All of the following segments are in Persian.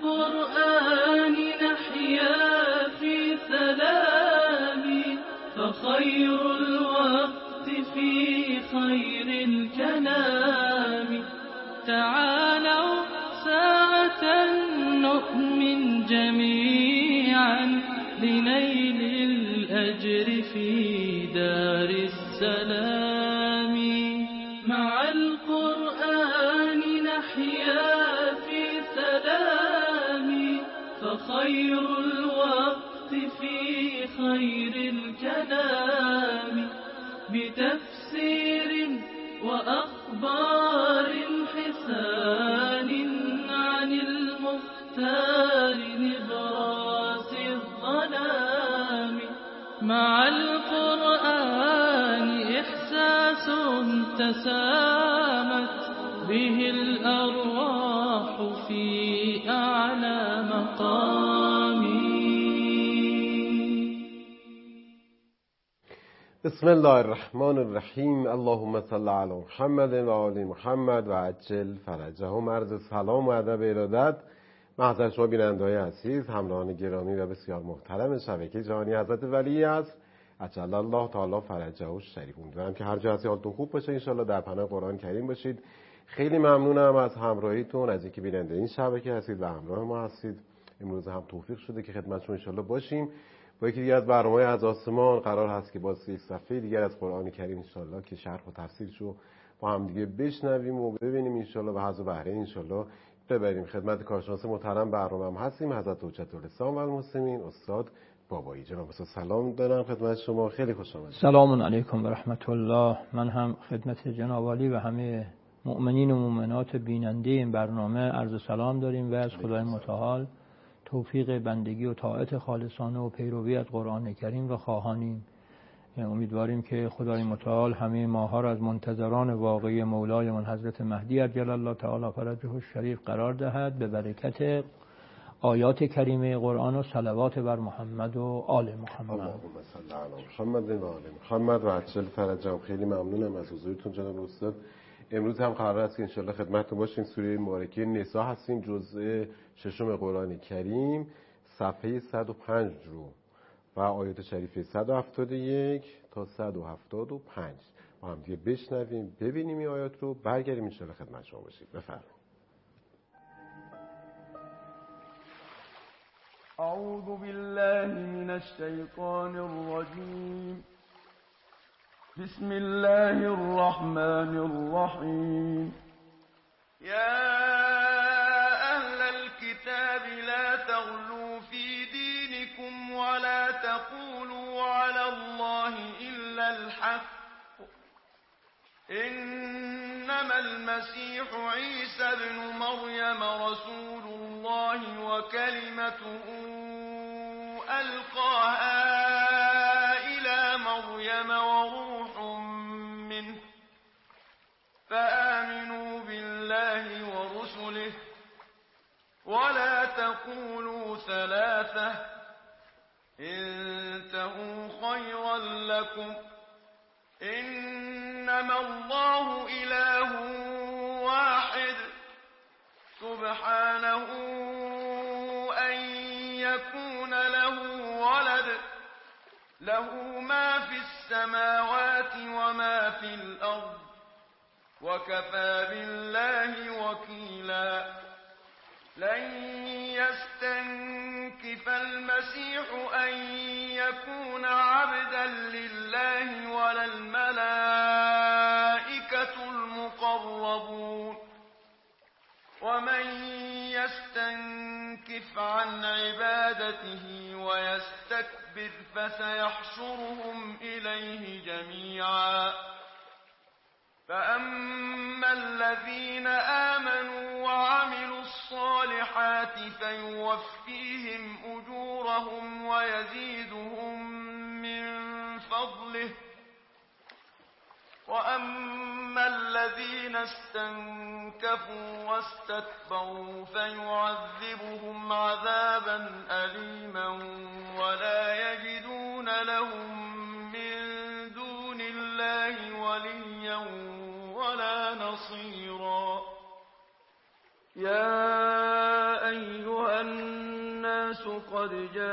القرآن نحيا في سلام، فخير الوقت في خير الكلام. تعالوا ساعة نؤمن جميعا لنيل الأجر في دار السلام. مع القرآن نحيا في سلام، فخير الوقت في خير الكلام. بتفسير وأخبار حسان عن المختار نبراس الظلام. مع القرآن إحساس تسامت به الأرواح في أعلى مقام. بسم الله الرحمن الرحیم. اللهم صل علی محمد و آل محمد و عجل فرجهم. عرض سلام و ادب ارادت محضر شما بیننده‌های عزیز، همراهان گرامی و بسیار محترم شبکه جهانی حضرت ولی است عجل الله تعالی فرجه و شریف. امیدوارم که هر جا هستی حالتون خوب باشه، انشالله در پناه قرآن کریم باشید. خیلی ممنونم از همراهیتون، از اینکه بیننده این شبکه هستید و همراه ما هستید. امروز هم توفیق شده که خدمتتون انشالله باشیم با یکی دیگر از برنامه‌های از آسمان. قرار هست که باز یک صفحه دیگر از قرآن کریم انشالله که شرح و تفسیرشو با هم دیگه بشنویم و ببینیم انشالله و حظ و بهره انشالله ببریم. خدمت کارشناس محترم برنامه هم هستیم حضرت حجت الاسلام و المسلمین استاد بابایی. جناب استاد سلام دارم خدمت شما، خیلی خوش آمدید. سلام علیکم و رحمت الله. من هم خدمت جناب عالی و همه مؤمنین و مؤمنات بیننده این برنامه عرض سلام داریم و از خدای متعال توفیق بندگی و طاعت خالصانه و پیروی از قرآن کریم و خواهانیم. امیدواریم که خدای متعال همه ماها را از منتظران واقعی مولای من حضرت مهدی عجل الله تعالی فرجه الشریف قرار دهد به برکت آیات کریمه قرآن و صلوات بر محمد و آل محمد. اللهم صل علی محمد و آل محمد و عجل فرجهم. خیلی ممنونم از حضورتون جناب استاد. امروز هم قرار است که انشالله خدمتتون باشیم. سوره مبارکه نساء هستیم، جزء ششم قرآن کریم، صفحه 105 رو و آیات شریفه 171 تا 175 با هم دیگه بشنویم، ببینیم این آیات رو، برگردیم انشالله خدمت شما باشیم. بفرمایید. اعوذ بالله من الشیطان الرجیم. بسم الله الرحمن الرحیم. يا أهل الكتاب لا تغلوا في دينكم ولا تقولوا على الله إلا الحق، إنما المسيح عيسى ابن مريم رسول الله وكلمته ألقاها إلى مريم وروح منه، فآمنوا بالله ورسله ولا تقولوا ثلاثة، انتهوا خيرا لكم، إنما الله إله واحد سبحانه أن يكون له ولد، له ما في السماوات وما في الأرض، وكفى بالله وكيلا. لن يستنكف المسيح أن يكون عبدا لله ولا الملائكة المقربون، ومن يستنكف عن عبادته ويستكبر فسيحشرهم إليه جميعا. فأما الذين آمنوا وعملوا الصالحات فيوفيهم أجورهم ويزيدهم من فضله، وأما الذين استنكفوا واستكبروا فيعذبهم عذابا أليما ولا يجدون لهم من دون الله وليا ولا نصيرا. يا أيها قد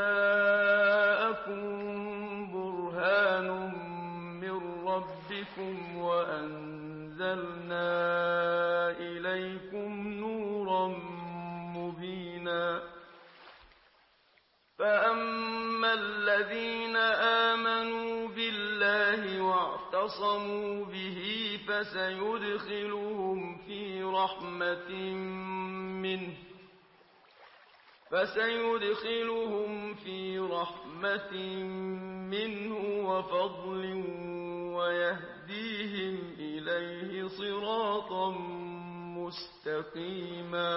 جاءكم برهان من ربكم وأنزلنا إليكم نورا مبينا فأما الذين آمنوا بالله واعتصموا به فسيدخلهم في رحمة منه وفضل ويهديهم إليه صراطا مستقيما.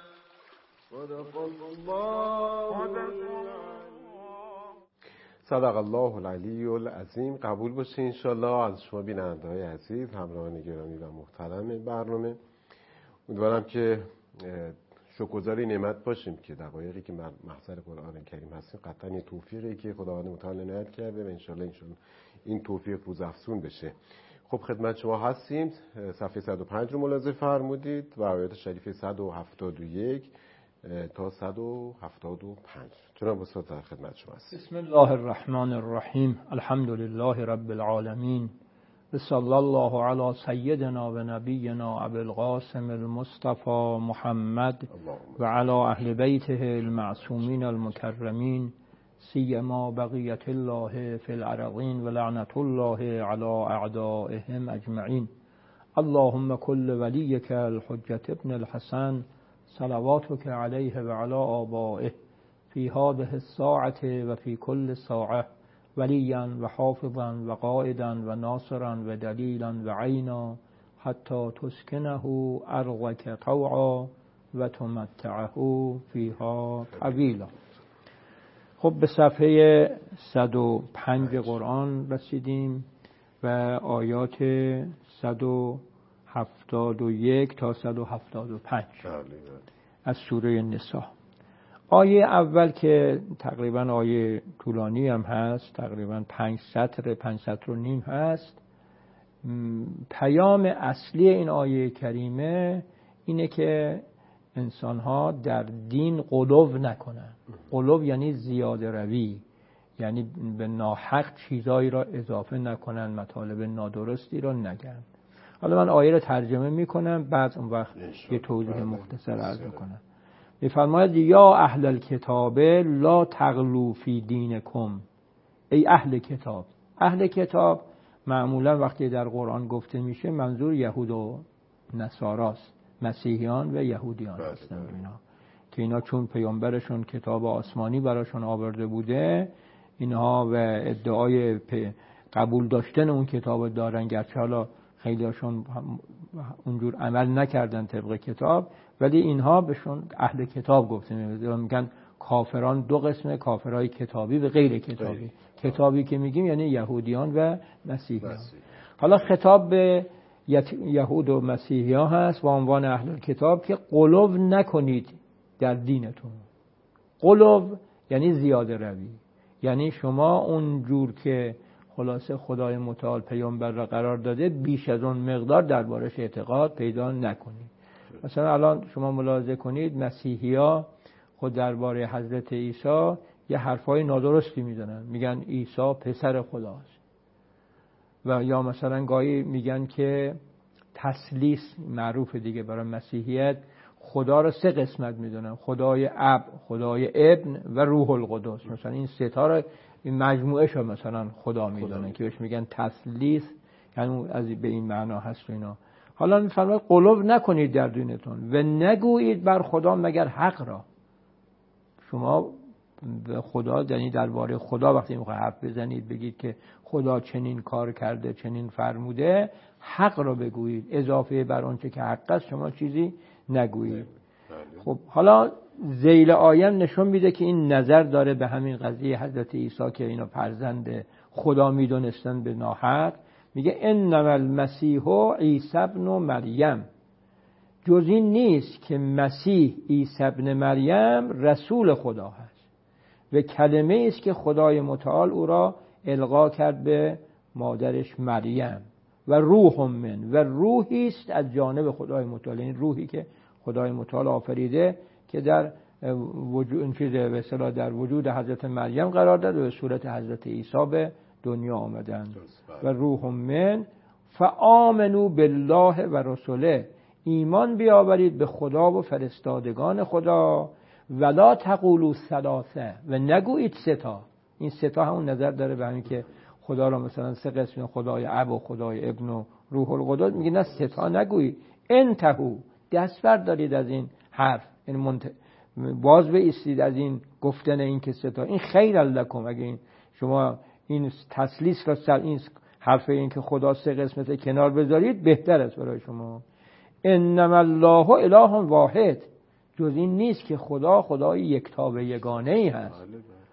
صدق الله العلی العظیم. قبول باشه انشالله از شما بیننده‌های عزیز، همراهان گرامی و محترم برنامه. امیدوارم که شکرگزار نعمت باشیم که دقایقی که محضر قرآن کریم هستیم قطعا یه توفیقی که خداوند متعال عنایت کرده و انشالله این توفیق روزافزون بشه. خب خدمت شما هستیم. صفحه 105 رو ملاحظه فرمودید و آیات شریفه 171 تا 175. جناب استاد در خدمت شما هستیم. بسم الله الرحمن الرحیم. الحمد لله رب العالمین و صلی الله علی سیدنا و نبینا ابی القاسم المصطفى محمد و علی اهل بیته المعصومین المکرمین سیما بقیت الله فی الارضین و لعنت الله علی اعدائهم اجمعین. اللهم كل ولیک الحجة ابن الحسن صلواتك علیه و علی آبائه فی هذه الساعة و فی کل ساعة ولیا و حافظا و قائدا و ناصرا و دلیلا و عینا حتی تسکنه ارضک طوعا و تمتعه فیها طویلا. خب به صفحه 105 قرآن رسیدیم و آیات 171 تا 175 از سوره نساء. آیه اول که تقریبا آیه طولانی هم هست، تقریبا 5 سطر و نیم هست، پیام اصلی این آیه کریمه اینه که انسان‌ها در دین غلو نکنن. غلو یعنی زیاده روی، یعنی به ناحق چیزایی را اضافه نکنن، مطالب نادرستی را نگن. حالا من آیه را ترجمه میکنم، بعد اون وقت یه توضیح مختصر عرض میکنم. میفرماید یا اهل الکتاب لا تغلوا فی دینکم. ای اهل کتاب. اهل کتاب معمولا وقتی در قرآن گفته میشه منظور یهود و نصاراست، مسیحیان و یهودیان هستن اینا، که اینا چون پیامبرشون کتاب آسمانی براشون آورده بوده، اینها و ادعای قبول داشتن اون کتاب دارن، گرچه حالا خیلیاشون اونجور عمل نکردن طبق کتاب، ولی اینها بهشون اهل کتاب گفته میگن. کافران دو قسمه، کافرای کتابی و غیر کتابی. کتابی که میگیم یعنی یهودیان و مسیحیان. حالا خطاب به یهود و مسیحیان هست با عنوان اهل کتاب که غلو نکنید در دینتون. غلو یعنی زیاده روی، یعنی شما اونجور که خلاصه خدای متعال پیامبر را قرار داده بیش از اون مقدار دربارش اعتقاد پیدا نکنید. مثلا الان شما ملاحظه کنید مسیحی‌ها خود درباره حضرت عیسی یه حرفای نادرستی میزنن، میگن عیسی پسر خداست، و یا مثلا گاهی میگن که تثلیث معروف دیگه برای مسیحیت، خدا رو 3 قسمت میدونن، خدای اب، خدای ابن و روح القدس. مثلا این 3 تا رو این مجموعه شو مثلا خدا میدونن که بهش میگن تثلیث، یعنی از به این معنا هست اینا. حالا میفرماید غلو نکنید در دینتون و نگویید بر خدا مگر حق را. شما به خدا، یعنی درباره خدا وقتی میخواید حرف بزنید بگید که خدا چنین کار کرده، چنین فرموده، حق را بگویید، اضافه بر آنچه که حق است شما چیزی نگویید. خب حالا ذیل آیه نشون میده که این نظر داره به همین قضیه حضرت عیسی که اینا فرزند خدا میدونستن به ناحق. میگه انما المسیح عیسی ابن مریم. جز این نیست که مسیح عیسی ابن مریم رسول خدا هست و کلمه است که خدای متعال او را القا کرد به مادرش مریم، و روح من، و روحی است از جانب خدای متعال، این روحی که خدای متعال آفریده که در وجود چیز به اصطلاح در وجود حضرت مریم قرار داد و به صورت حضرت عیسی به دنیا آمدند. و روح من فآمنوا بالله و رسوله، ایمان بیاورید به خدا و فرستادگان خدا. ولا تقولوا ثلاثه، و نگویید سه تا. این سه تا همون نظر داره به همین که خدا را مثلا سه قسم، خدای اب و خدای ابن و روح القدس. میگه نه سه تا نگویید. انتهوا، دست بردارید از این حرف، یعنی باز بایستید از این گفتن این که سه تا. این خیر لکم، اگه این شما این تسلیس را سر این حرف این که خدا سه قسمت کنار بذارید بهتر است برای شما. انما الله اله واحد، جز این نیست که خدا خدای یکتا و یگانه ای هست.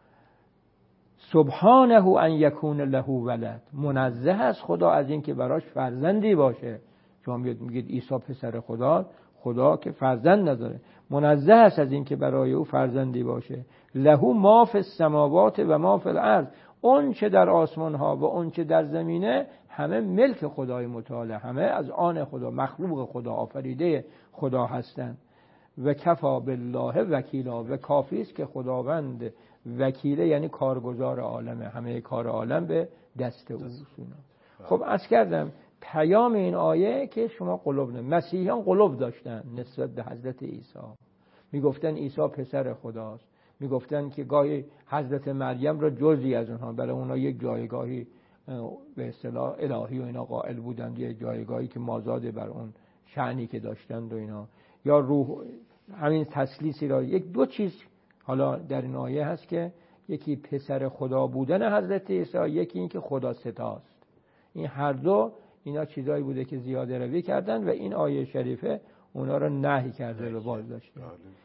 سبحانه ان یکون له ولد، منزه است خدا از این که براش فرزندی باشه. شما میگید عیسی پسر خدا، خدا که فرزند نداره. منزه است از این که برای او فرزندی باشه. له ما فی السماوات و ما فی الارض، اون چه در آسمان ها و اون چه در زمینه همه ملک خدای متعال، همه از آن خدا، مخلوق خدا، آفریده خدا هستند. و کفا بالله وکیلا، و کافی است که خداوند وکیله، یعنی کارگزار عالمه، همه کار عالم به دست اوست. خب عرض کردم پیام این آیه که شما قلوب نه، مسیحیان قلوب داشتن نسبت به حضرت عیسی، میگفتن عیسی پسر خداست، میگفتن که گاهی حضرت مریم را جزئی از اونها، برای اونها یک جایگاهی به اصطلاح الهی و اینا قائل بودند، یک جایگاهی که مازاد بر اون شأنی که داشتند و اینا. یا روح، همین تسلیسی را یک دو چیز حالا در این آیه هست که یکی پسر خدا بودن حضرت عیسی، یکی این که خدا ستاست. این هر دو اینا چیزایی بوده که زیاده روی کردن و این آیه شریفه اونا را نهی کرده و باز داشته.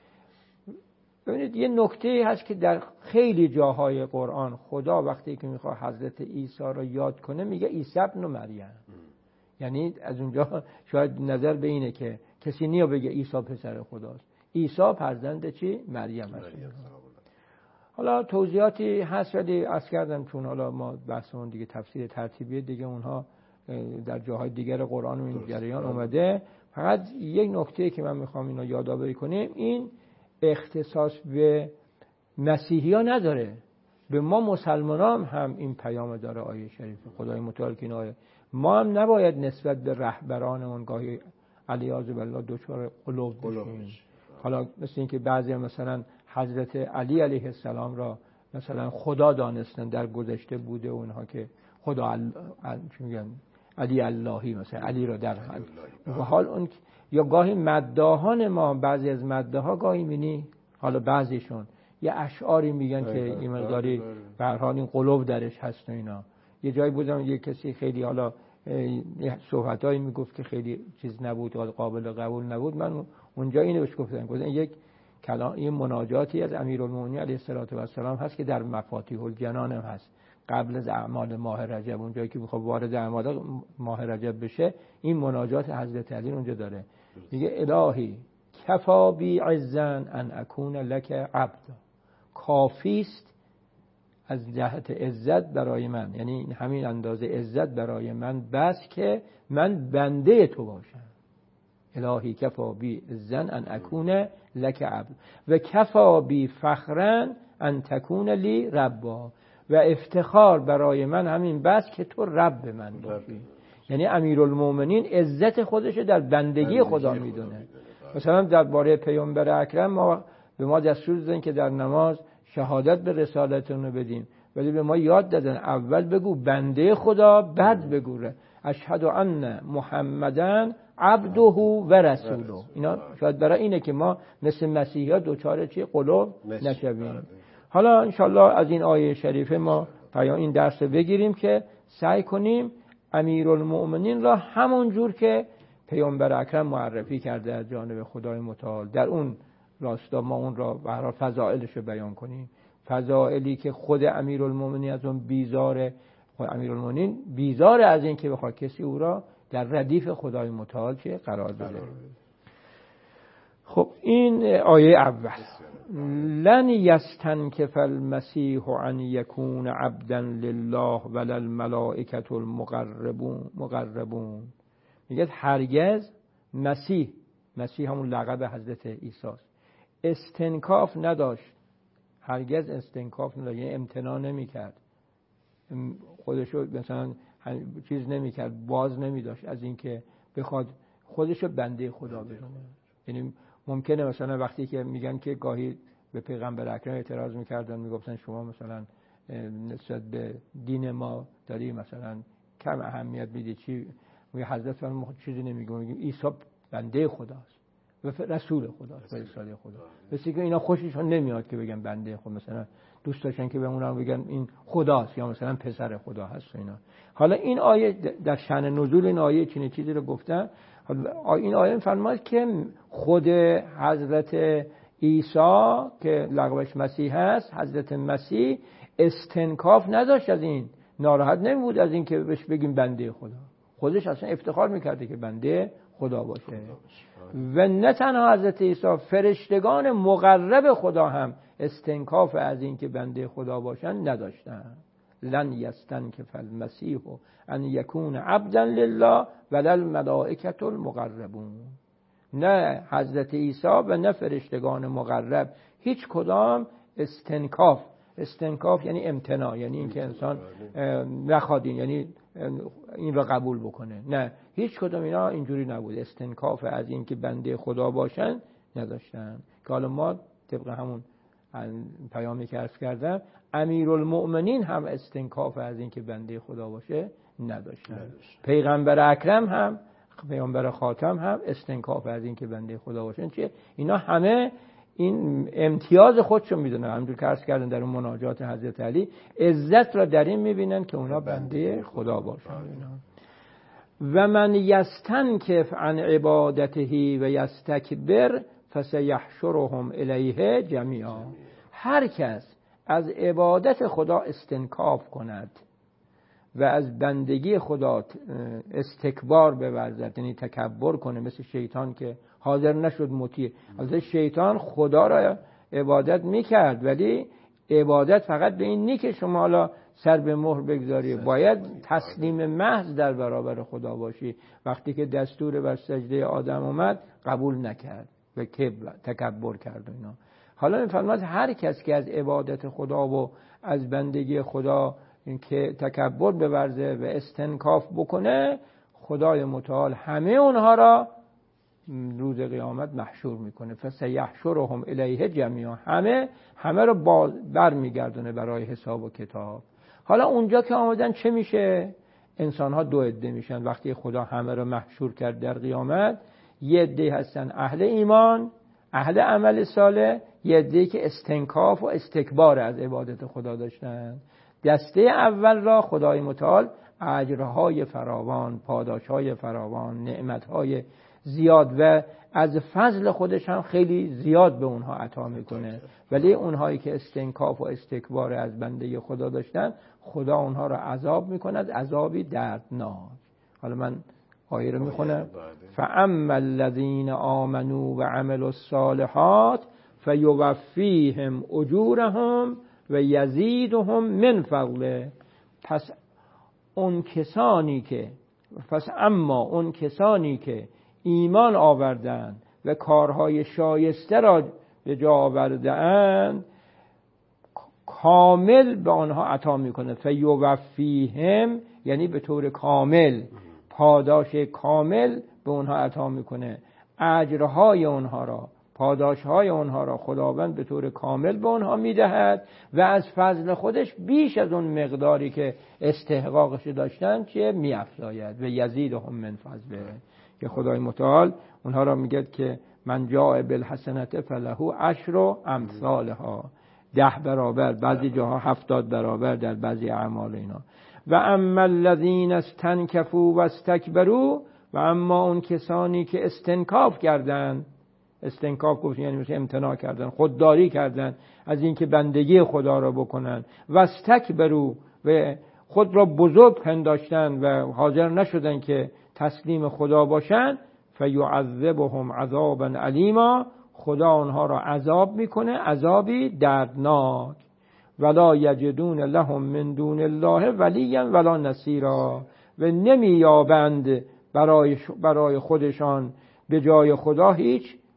ببینید یه نکته هست که در خیلی جاهای قرآن خدا وقتی که میخواد حضرت عیسی را یاد کنه میگه عیسی ابن مریم. یعنی از اونجا شاید نظر به اینه که کسی نیا بگه عیسی پسر خداست، عیسی فرزند چی؟ مریم است. حالا توضیحاتی هست ولی عرض کردم چون حالا ما بحثمون دیگه تفسیر ترتیبیه دیگه، اونها در جاهای دیگر قرآن و این جریان اومده. فقط یک نکته که من میخوام اینو یادآوری کنیم، این اختصاص به مسیحی ها نداره، به ما مسلمان هم این پیام داره. آیه شریف خدای متعال که این آیه ما هم نباید نسبت به رهبرانمون گاهی علیاذ بالله دچار قلوب بشیم. حالا مثل این که بعضی مثلا حضرت علی علیه السلام را مثلا خدا دانستن، در گذشته بوده اونها که خدا چی میگن علی اللهی، مثلا علی را در حال اون. یا گاهی مداحان ما، بعضی از مداحا گاهی می‌بینی حالا بعضیشون یه اشعاری میگن که این مقداری به هر حال این قلوب درش هست و اینا. یه جایی بودم یه کسی خیلی حالا صحبتایی میگفت که خیلی چیز نبود، قابل قبول نبود. من اونجا اینو بهش گفتم یک کلام، یه مناجاتی از امیرالمومنین علیه السلام هست که در مفاتیح الجنان هم هست، قبل از اعمال ماه رجب، اونجایی که میخواد وارد اعمال ماه رجب بشه، این مناجات حضرت علی اونجا داره. میگه الهی کفا بی عزن ان اکون لک عبد، کافیست از جهت عزت برای من، یعنی همین اندازه عزت برای من بس که من بنده تو باشم. الهی کفا بی عزن ان اکون لک عبد و کفا بی فخرا ان تکون لی ربا، و افتخار برای من همین بس که تو رب من باشی. یعنی امیرالمومنین عزت خودش در بندگی خدا میدونه. مثلا درباره پیامبر اکرم به ما دستور دادن که در نماز شهادت به رسالتون رو بدیم، ولی به ما یاد دادن اول بگو بنده خدا، بعد بگو اشهد ان محمدن عبده و رسوله. اینا شاید برای اینه که ما مثل مسیحی ها دوچار چی قلوب نشویم. حالا انشالله از این آیه شریفه ما پیام این درس بگیریم که سعی کنیم امیرالمؤمنین را همون جور که پیامبر اکرم معرفی کرده از جانب خدای متعال در اون راستا ما اون را به هر حال فضائلش رو بیان کنیم، فضائلی که خود امیرالمؤمنین از اون بیزاره. خود امیرالمؤمنین بیزاره از این که بخواد کسی او را در ردیف خدای متعال چه قرار بده. خب این آیه اول، لن یستنکف المسیح ان یکون عبدا لله ولا الملائکة المقربون. میگه هرگز مسیح همون لقب حضرت عیسی است، استنکاف نداشت، هرگز استنکاف نداشت، یعنی امتناع نمی‌کرد، خودشو مثلا چیز نمی‌کرد، باز نمی‌داشت از اینکه بخواد خودشو بنده خدا بدونه. یعنی ممکنه مثلا وقتی که میگن که گاهی به پیغمبر اکرم اعتراض می‌کردن، میگفتن شما مثلا نسبت به دین ما داری مثلا کم اهمیت میدی، چی میگه حضرت فرمود چیزی نمیگه، میگه عیسی بنده خداست و رسول خداست، فرستاده خدا. بس که اینا خوششون نمیاد که بگن بنده خدا، مثلا دوست داشتن که به اونها بگن این خداست یا مثلا پسر خدا هست و اینا. حالا این آیه در شأن نزول این آیه چنین چیزی رو گفتن. این آیه فرماید که خود حضرت عیسی که لقبش مسیح هست، حضرت مسیح استنکاف نداشت از این، ناراحت نمیبود از این که بهش بگیم بنده خدا. خودش اصلا افتخار میکرده که بنده خدا باشه. و نه تنها حضرت عیسی، فرشتگان مقرب خدا هم استنکاف از این که بنده خدا باشن نداشتن. لن یستنکف المسیح ان یکون عبدا لله ولا الملائکة المقربون. نه حضرت عیسی و نه فرشتگان مقرب هیچ کدام استنکاف یعنی امتناع، یعنی اینکه انسان نخواد یعنی این را قبول بکنه، نه هیچ کدام اینا اینجوری نبود. استنکاف از این که بنده خدا باشن نداشتن. که حالا ما طبق همون پیامی که عرض کردم امیرالمؤمنین هم استنکاف از این که بنده خدا باشه نداشتن. پیغمبر اکرم هم، پیامبر خاتم هم استنکاف از این که بنده خدا باشن چیه؟ اینا همه این امتیاز خودشون میدونن. همونجور که عرض کردن در اون مناجات حضرت علی عزت را در این میبینن که اونا بنده خدا باشن. و من یستنکف عن عبادته و یستکبر فسیحشرهم الیه جمیعا. هر کس از عبادت خدا استنکاف کند و از بندگی خدا استکبار بورزد، یعنی تکبر کنه، مثل شیطان که حاضر نشد مطیع. البته شیطان خدا را عبادت میکرد، ولی عبادت فقط به این نی که شما حالا سر به مهر بگذاری، باید تسلیم محض در برابر خدا باشی. وقتی که دستور بر سجده آدم اومد قبول نکرد و تکبر کرد اینا. حالا میفرماد هر کس که از عبادت خدا و از بندگی خدا که تکبر بورزه و استنکاف بکنه، خدای متعال همه اونها را روز قیامت محشور میکنه. فسیحشرهم الیه جمیعا، همه را برمیگردونه برای حساب و کتاب. حالا اونجا که آمدن چه میشه؟ انسان ها دو عده میشن. وقتی خدا همه را محشور کرد در قیامت، یه عده هستن اهل ایمان، اهل عمل صالح، یه عده که استنکاف و استکبار از عبادت خدا داشتن. دسته اول را خدای متعال اجرهای فراوان، پاداشهای فراوان، نعمتهای زیاد و از فضل خودش هم خیلی زیاد به اونها عطا میکنه. ولی اونهایی که استنکاف و استکبار از بنده خدا داشتن، خدا اونها را عذاب میکند، عذابی دردناک. حالا من آیه رو میخونم. فاما الذین آمنوا و عملوا الصالحات فیوفیهم اجورهم و یزیدهم من فضله. پس اون کسانی که ایمان آوردند و کارهای شایسته را به جا آوردند، کامل به آنها عطا میکنه. فیوفیهم یعنی به طور کامل، پاداش کامل به آنها عطا میکنه. اجرهای آنها را، پاداشهای آنها را خداوند به طور کامل به آنها میدهد و از فضل خودش بیش از اون مقداری که استحقاقش داشتن چه میافزاید. و یزیدهم من فضله، که خدای متعال اونها را میگه که من جاء بالحسنة فله عشر امثالها، 10 برابر، بعضی جاها 70 برابر در بعضی اعمال اینا. و اما الذین استنکفوا و استکبروا، و اما اون کسانی که استنکاف کردند، استنکاف گفت یعنی مثل امتناع کردن، خودداری کردن از اینکه بندگی خدا را بکنن، و استکبروا و خود را بزرگ پنداشتن و حاضر نشدن که تسلیم خدا باشن، فیعذبهم عذابا علیما، خدا آنها را عذاب میکنه، عذابی دردناک. ولا یجدون لهم من دون الله ولیا ولا نصیرا، و نمییابند برای خودشان به جای خدا هیچ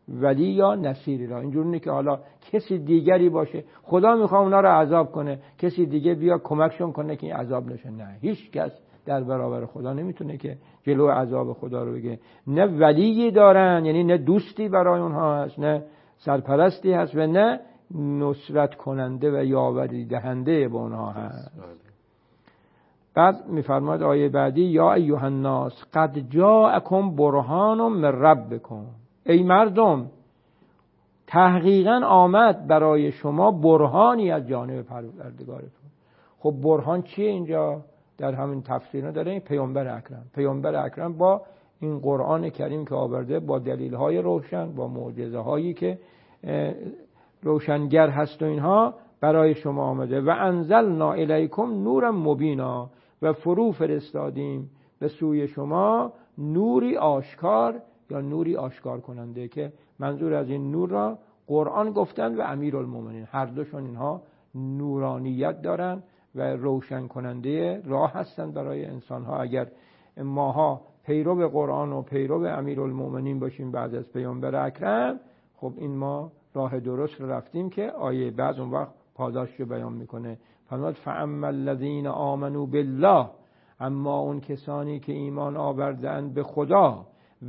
ولی یا نصیری را. اینجور نیست که حالا کسی دیگری باشه خدا میخواد اونا رو عذاب کنه، کسی دیگه بیا کمکشون کنه که این عذاب نشه. نه، هیچ کس در برابر خدا نمیتونه که جلو عذاب خدا رو بگه. نه ولی دارن، یعنی نه دوستی برای اونها هست، نه سرپرستی هست و نه نصرت کننده و یاوری دهنده به اونها هست. بعد میفرماید آیه بعدی یا ایها الناس قد جاءکم برهان من ربکم، ای مردم تحقیقاً آمد برای شما برهانی از جانب پروردگارتون. خب برهان چیه؟ اینجا در همین تفسیرها داره این پیامبر اکرم با این قرآن کریم که آورده با دلیل‌های روشن، با معجزه‌هایی که روشنگر هست و اینها برای شما آمده. و انزلنا الیکم نورا مبینا، و فرو فرستادیم به سوی شما نوری آشکار یا نوری آشکار کننده، که منظور از این نور را قرآن گفتن و امیرالمومنین. هر دوشون اینها نورانیت دارن و روشن کننده راه هستند برای انسان‌ها. اگر ماها پیرو قرآن و پیرو امیرالمومنین باشیم بعد از پیامبر اکرم، خب این ما راه درست رو رفتیم که آیه بعد اون وقت پاداش رو بیان میکنه. فرمود فاما الذین آمنوا بالله، اما اون کسانی که ایمان آوردند به خدا،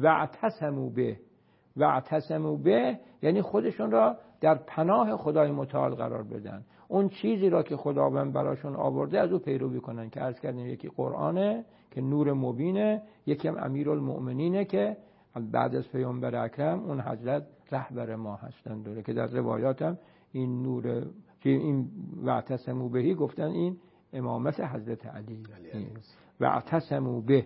واعتصموا به یعنی خودشون را در پناه خدای متعال قرار بدن، اون چیزی را که خداوند براشون آورده از او پیروی کنن، که عرض کردیم یکی قرآنه که نور مبینه، یکی هم امیرالمؤمنینه که بعد از پیامبر اکرم اون حضرت رهبر ما هستند دوره، که در روایات هم این نور که این واعتصموا بهی گفتن این امامت حضرت علی واعتصموا به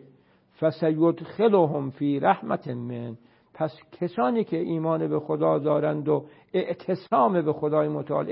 فسیدخلهم فی رحمت من. پس کسانی که ایمان به خدا دارند و اعتصام به خدای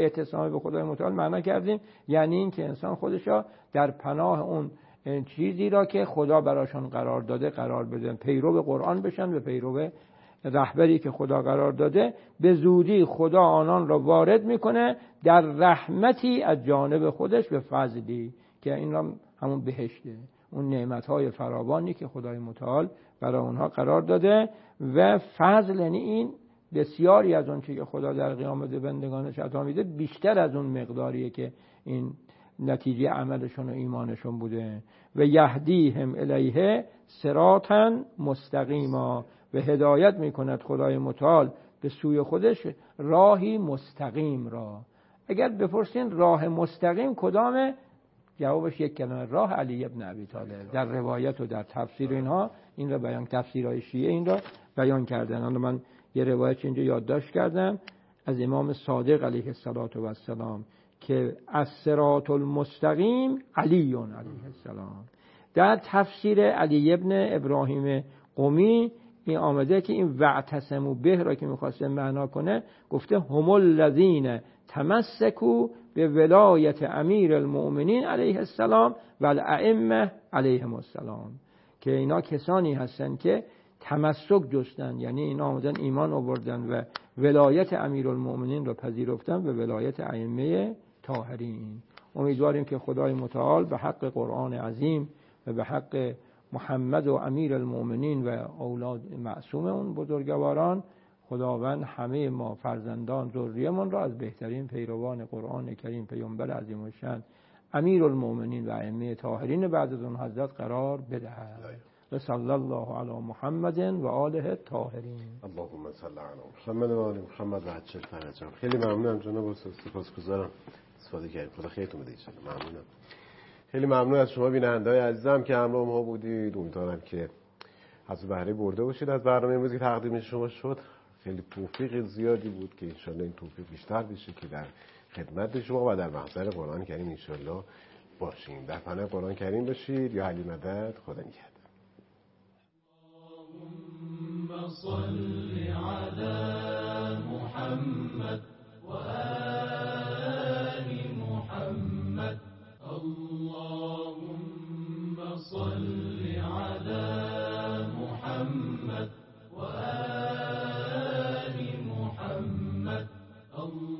متعال معنا کردیم یعنی این که انسان خودشا در پناه اون چیزی را که خدا براشون قرار داده قرار بدن، پیرو قرآن بشن و پیرو رهبری که خدا قرار داده، به زودی خدا آنان را وارد میکنه در رحمتی از جانب خودش به فضلی، که این را همون بهشته، اون نعمتهای فراوانی که خدای متعال برای اونها قرار داده. و فضل یعنی این بسیاری از اون چیزی که خدا در قیامت بندگانش عطا میده بیشتر از اون مقداریه که این نتیجه عملشون و ایمانشون بوده. و یهدیهم الیه صراطا مستقیما، و هدایت میکند خدای متعال به سوی خودش راهی مستقیم را. اگر بپرسین راه مستقیم کدامه، جوابش یک کلمه، راه علی ابن ابی طالب. در روایت و در تفسیر اینها این را بیان، تفسیرهای شیعه این را بیان کردن. حالا من یه روایت اینجا یادداشت کردم از امام صادق علیه السلام که الصراط المستقیم علی علیه السلام. در تفسیر علی ابن ابراهیم قمی این آمده که این واعتصموا به را که می‌خواسته معنا کنه گفته هم الذین تمسکوا به ولایت امیر المؤمنین علیه السلام و الائمه علیهم السلام، که اینا کسانی هستند که تمسک جستن، یعنی اینا آمدن ایمان آوردن و ولایت امیرالمؤمنین را پذیرفتن و ولایت ائمه طاهرین. امیدواریم که خدای متعال به حق قرآن عظیم و به حق محمد و امیرالمؤمنین و اولاد معصوم اون بزرگواران، خداوند همه ما فرزندان ذریه‌مون را از بهترین پیروان قرآن کریم پیامبر عظیم الشأن امیرالمؤمنین و ائمه طاهرین بعد از اون حضرت قرار بدهد. و صلی الله علی محمد و آله الطاهرین. اللهم صل علی محمد و آل محمد و عجل فرجهم. خیلی ممنونم جناب استاد، سپاسگزارم استفاده کردید. خدا خیرتون بده. ممنونم. خیلی ممنون از شما بیننده‌های عزیزم که همراه ما بودید. امیدوارم که از بهره برده باشید از برنامه امروزی که تقدیم شما شد. خیلی توفیق زیادی بود که انشالله این توفیق بیشتر بشه که در خدمت شما و در محضر قرآن کریم انشالله باشیم. در پناه قرآن کریم باشید. یا علی مدد. خدا نگهدار. اللهم صل علی محمد و آل محمد. اللهم صل علی محمد و آل محمد.